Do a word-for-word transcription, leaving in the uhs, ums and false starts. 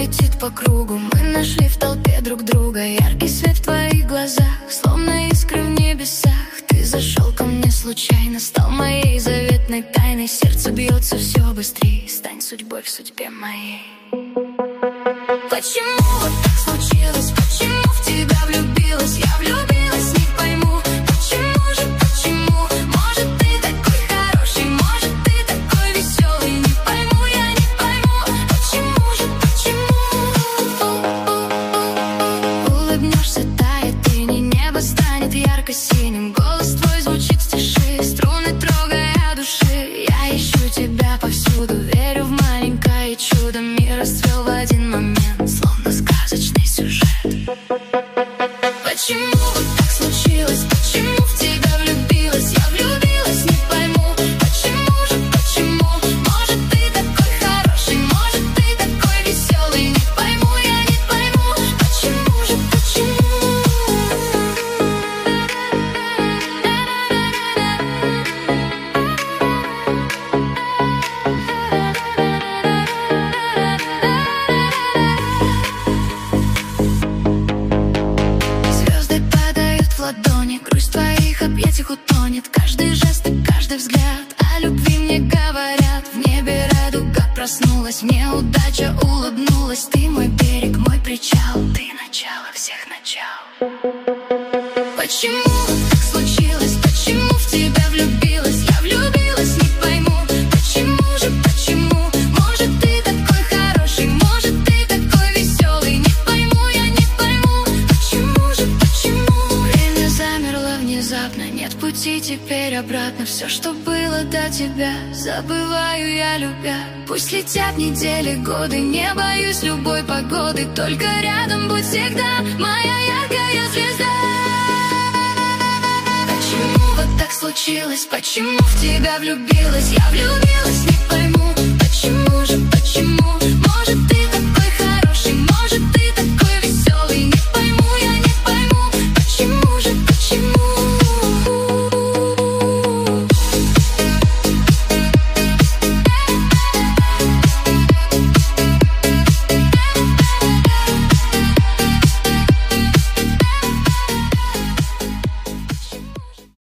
летит по кругу. Мы нашли в толпе друг друга. Яркий свет в твоих глазах, словно искры в небесах. Ты зашел ко мне случайно, стал моей заветной тайной. Сердце бьется все быстрее, стань судьбой в судьбе моей. Почему вот так случилось? Почему в тебя влюбилась? Я влюбилась, не пойму. Почему же, почему? Может, ты такой хороший, может, ты такой веселый. Не пойму, я не пойму. Почему же, почему? Улыбнешься, тает тени, небо станет ярко-синим. Голос твой звучит в тиши, струны трогая души. Я ищу тебя повсюду, верю в маленькое чудо. Мир расцвел в один момент, словно сказочный сюжет. Почему вот так случилось? Почему в тебя влюбилась? Я влюбилась, не пойму. Почему же, почему? Может, ты такой хороший, может, ты такой веселый. Не пойму, я не пойму. Почему же, почему? Ладони, грусть в твоих объятиях утонет. Каждый жест и каждый взгляд о любви мне говорят. В небе радуга проснулась, мне удача улыбнулась. Ты мой берег, мой причал, ты начало всех начал. Почему так случилось? Почему в тебя влюбилась? Я влюбилась, не пойму. Почему же, почему? Может, ты такой хороший, может, ты такой веселый. Не пойму, я не пойму. Почему же, почему? Замерла внезапно, нет пути теперь обратно. Все, что было до тебя, забываю я, любя. Пусть летят недели, годы, не боюсь любой погоды. Только рядом будь всегда, моя яркая звезда. Почему вот так случилось? Почему в тебя влюбилась? Я влюбилась.